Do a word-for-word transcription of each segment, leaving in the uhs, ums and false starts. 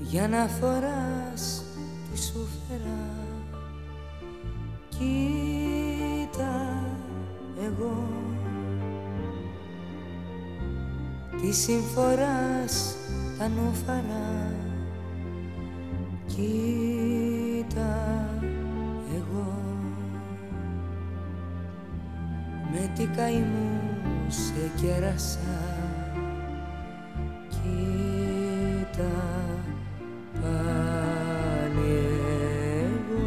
για να φοράς τι σου φέρα. Κοίτα εγώ τι συμφοράς τα νουφαρά. Κοίτα εγώ με τι καημού σε κέρασα. Κοίτα πάλι εγώ.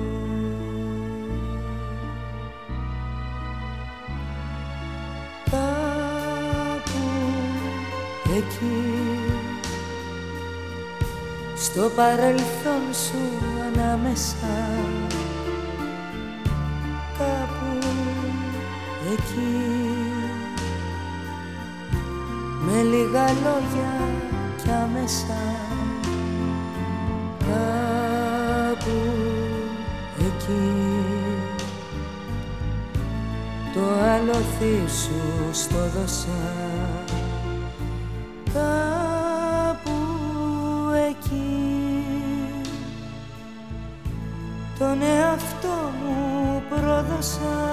Κάπου εκεί στο παρελθόν σου ανάμεσα, κάπου εκεί με λίγα λόγια κι άμεσα, κάπου εκεί το άλοθη σου στο δώσα. Κάπου εκεί τον εαυτό μου πρόδωσα.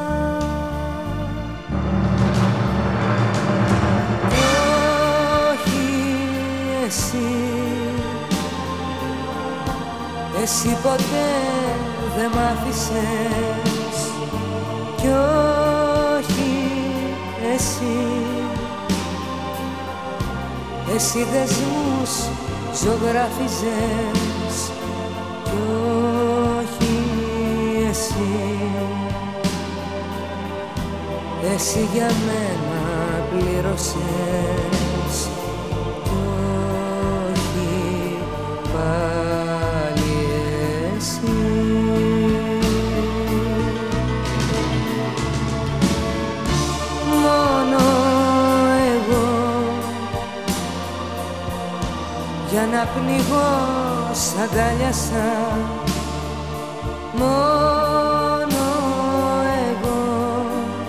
Εσύ, εσύ ποτέ δεν μ' άφησες κι όχι εσύ, εσύ δεσμούς ζωγράφιζες κι όχι εσύ, εσύ για μένα πλήρωσες πάλι εσύ. Μόνο εγώ για να πνιγώ σ' αγκάλιασα. Μόνο εγώ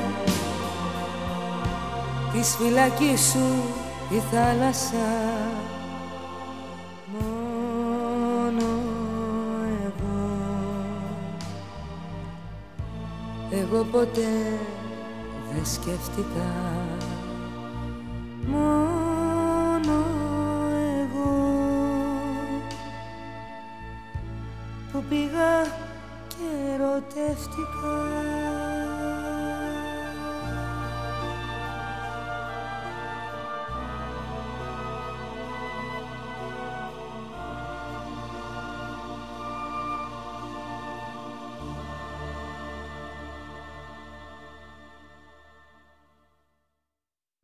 της φυλακής σου η θάλασσα. Εγώ ποτέ δεν σκέφτηκα, μόνο εγώ που πήγα και ερωτεύτηκα.